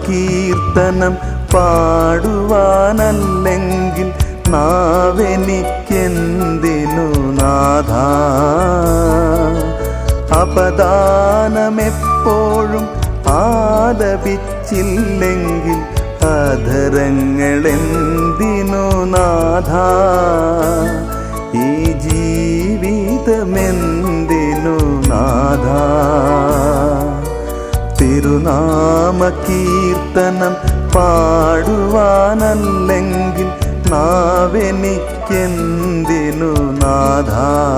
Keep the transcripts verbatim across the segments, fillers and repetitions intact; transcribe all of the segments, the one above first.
കീർത്തനം പാടുവാനല്ലെങ്കിൽ നാവെനിക്കെന്തിനു നാഥ? അപദാനമെപ്പോഴും ആലപിച്ചില്ലെങ്കിൽ അധരങ്ങളെന്തിനു നാഥ? ഈ ജീവിതമെന്തിനു നാഥ? തിരുനാമ കീർത്തനം പാടുവാനല്ലെങ്കിൽ നാവെനിക്കെന്തിനു നാഥ?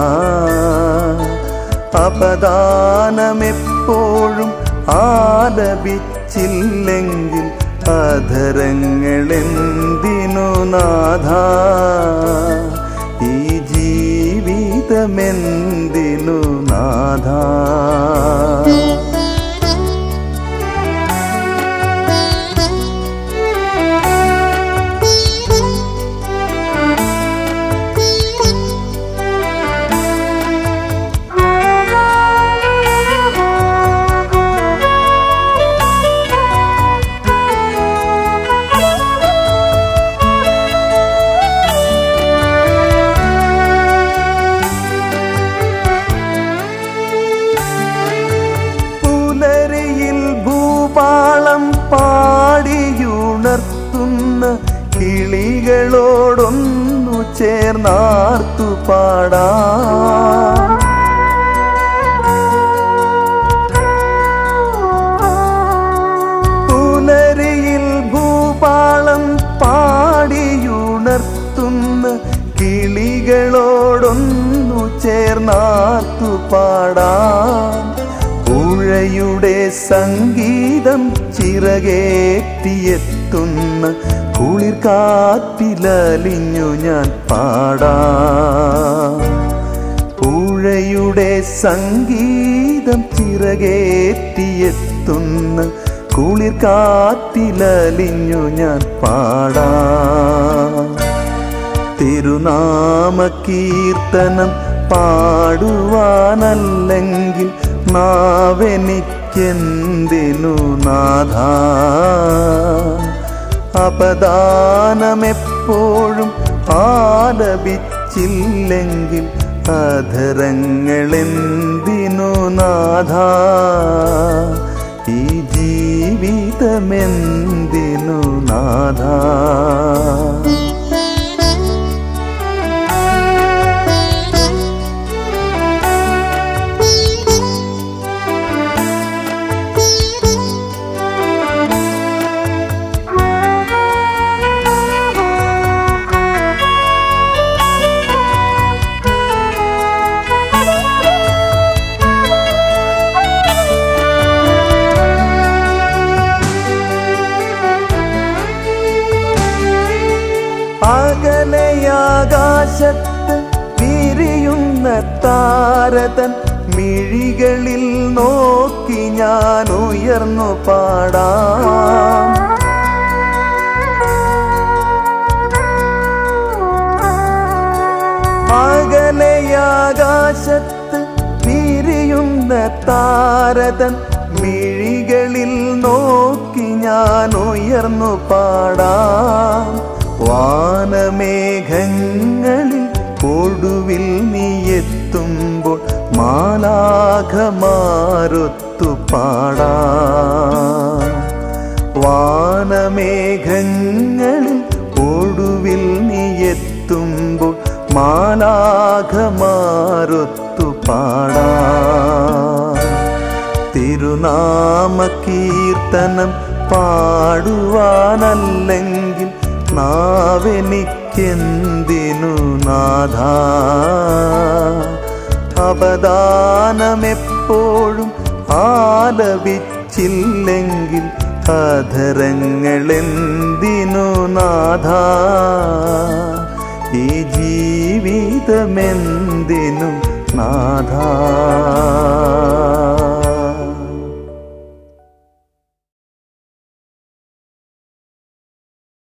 അപദാനമെപ്പോഴും ആലപിച്ചില്ലെങ്കിൽ അധരങ്ങളെന്തിനു നാഥ? ഈ ജീവിതമെന്തിനു നാഥ? പാളം പാടിയുണർത്തുന്ന കിളികളോടൊന്നു ചേർന്നാർത്തു പാടാം. പുലരിയിൽ ഭൂപാളം പാടിയുണർത്തുന്ന കിളികളോടൊന്നു ചേർന്നാർത്തു പാടാം. പുഴയുടെ സംഗീതം ചിറകേറ്റിയെത്തുന്ന കുളിർക്കാറ്റിലലിഞ്ഞു ഞാൻ പാടാം. പുഴയുടെ സംഗീതം ചിറകേറ്റിയെത്തുന്ന കുളിർക്കാറ്റിലലിഞ്ഞു ഞാൻ പാടാം. തിരുനാമ കീർത്തനം പാടുവാനല്ലെങ്കിൽ നാവെനിക്കെന്തിനു നാഥ? അപദാനമെപ്പോഴും ആലപിച്ചില്ലെങ്കിൽ അധരങ്ങളെന്തിനു നാഥ? ഈ ജീവിതമെന്തിനു നാഥ? അകലെയാകാശത്ത് വിരിയുന്ന താരതൻ മിഴികളിൽ നോക്കി ഞാൻ ഉയർന്നു പാടാം. അകലെയാകാശത്ത് വിരിയുന്ന താരതൻ മിഴികളിൽ നോക്കി ഞാൻ ഉയർന്നു പാടാം. വാനമേഘങ്ങളിൽ ഒടുവിൽ നീ എത്തുമ്പോൾ മാലാഖമാരൊത്തു പാടാം. വാനമേഘങ്ങളിൽ ഒടുവിൽ നീ എത്തുമ്പോൾ മാലാഖമാരൊത്തു പാടാം. തിരുനാമ കീർത്തനം പാടുവാനല്ലെങ്കിൽ നാവെനിക്കെന്തിനു നാഥ? അപദാനമെപ്പോഴും ആലപിച്ചില്ലെങ്കിൽ അധരങ്ങളെന്തിനു നാഥ? ഈ ജീവിതമെന്തിനു നാഥ?